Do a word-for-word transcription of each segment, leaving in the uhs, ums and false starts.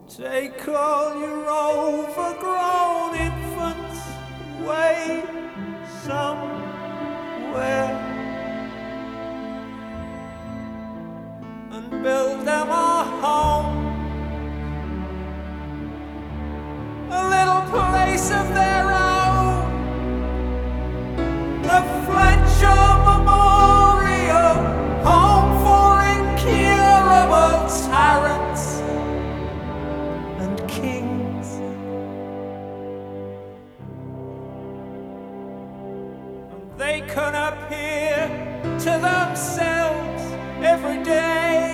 Take all your overgrown infants away somewhere and build them a home, a little place of their own, the Fletcher Memorial Home for Incurable Tyrants and Kings. And they can appear to themselves every day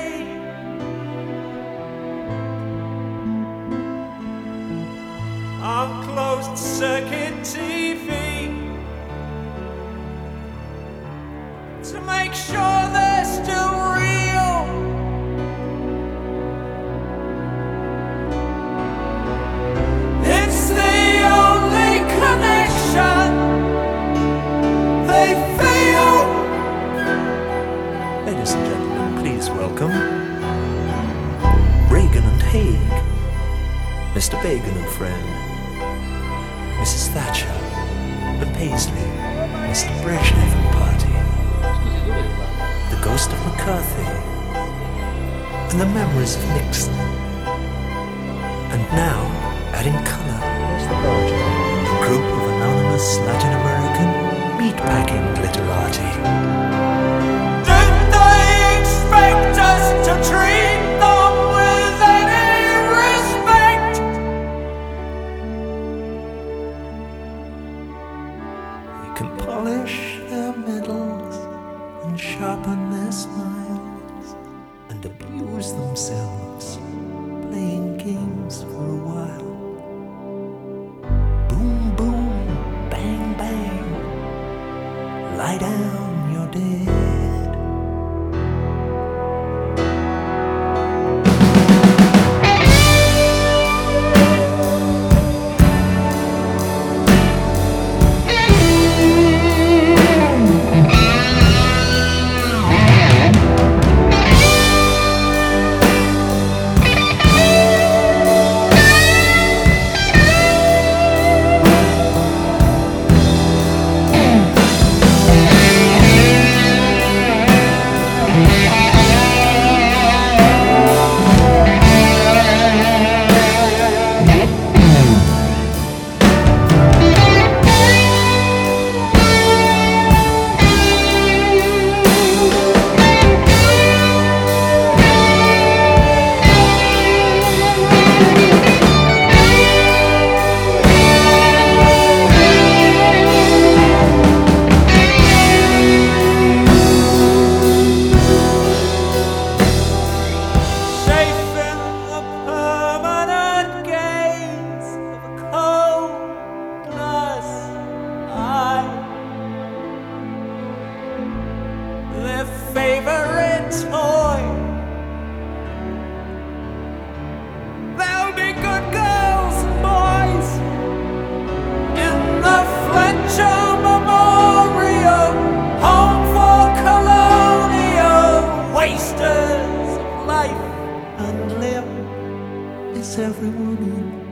on closed circuit T V to make sure they're still real. It's the only connection they feel. Ladies and gentlemen, please welcome Reagan and Haig, Mister Bagan and friend, Missus Thatcher and Paisley, Mister Brezhnev and party, the ghost of McCarthy, and the memories of Nixon. And now, adding colour, a group of anonymous Latin American meatpacking glitterati. Did they expect us to treat them with any respect? We can polish their medals and sharpen their smiles and abuse themselves playing games for a while. Boom, boom, bang, bang, lie down, you're dead. Their favorite toy. There'll be good girls and boys in the Fletcher Memorial Home for Colonial Wasters of life and limb. Is everyone in?